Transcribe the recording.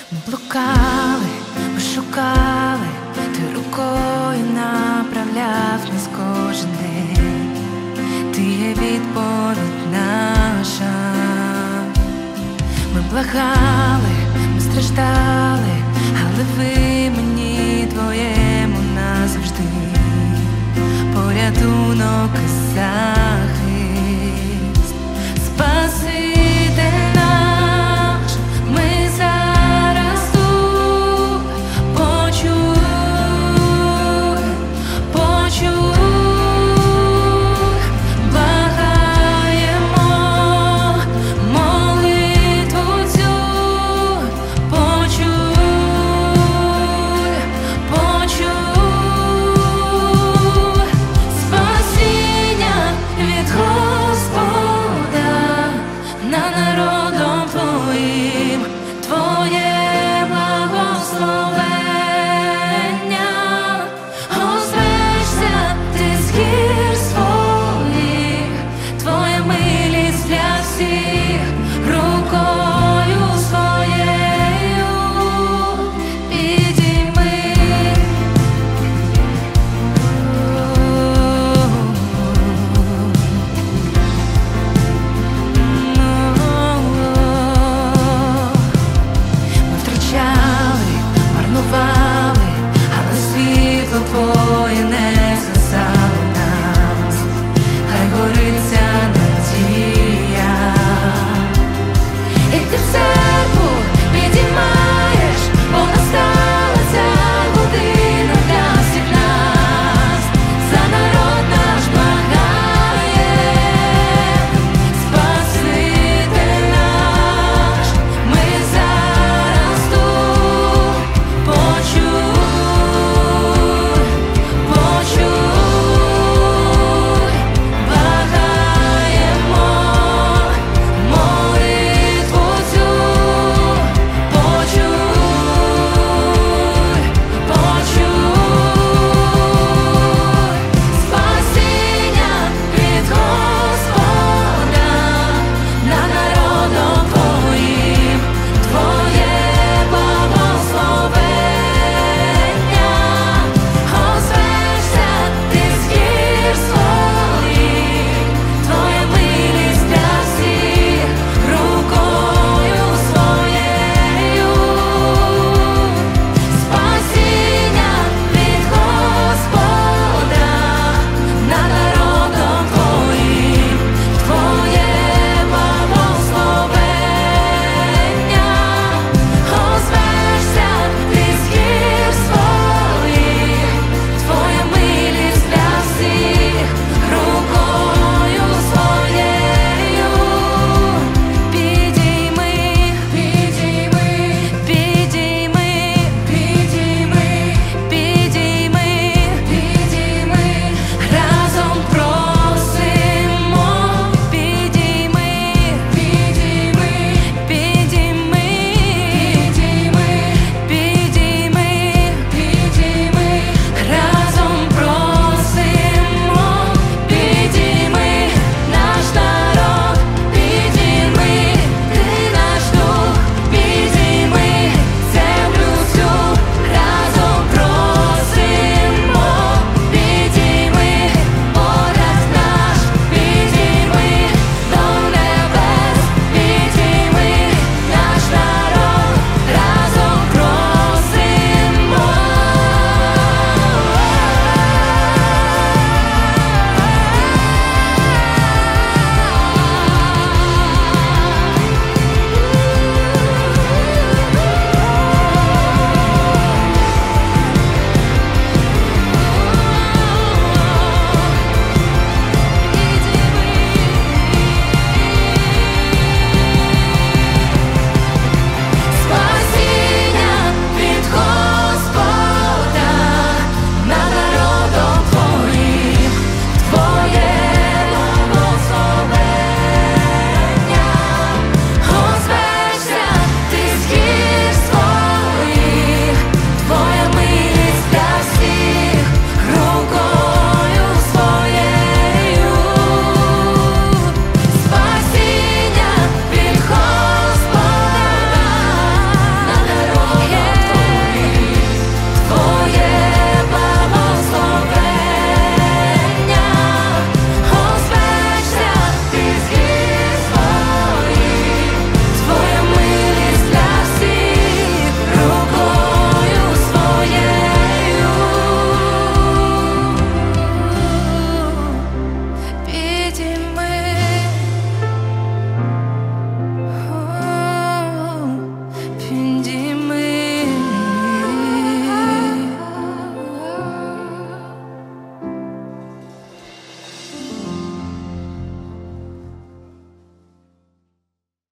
Ми блукали, ми шукали, ти рукою направляв нас кожен день. Ти є відповідь наша. Ми благали, ми страждали, але ви мені твоєму назавжди порятунок і захист. Спаситель наш, ми зараз тут. Почуй, благаємо молитву цю. Почуй, спасіння від Господа над народом твоїм, твоє благословення. Озвешся ти з гір своїх, твоя милість для всіх, рукою своєю підійми. Ми втрачали, марнували, але світло твоє не згасало нас. Хай горить ця надія, і ти все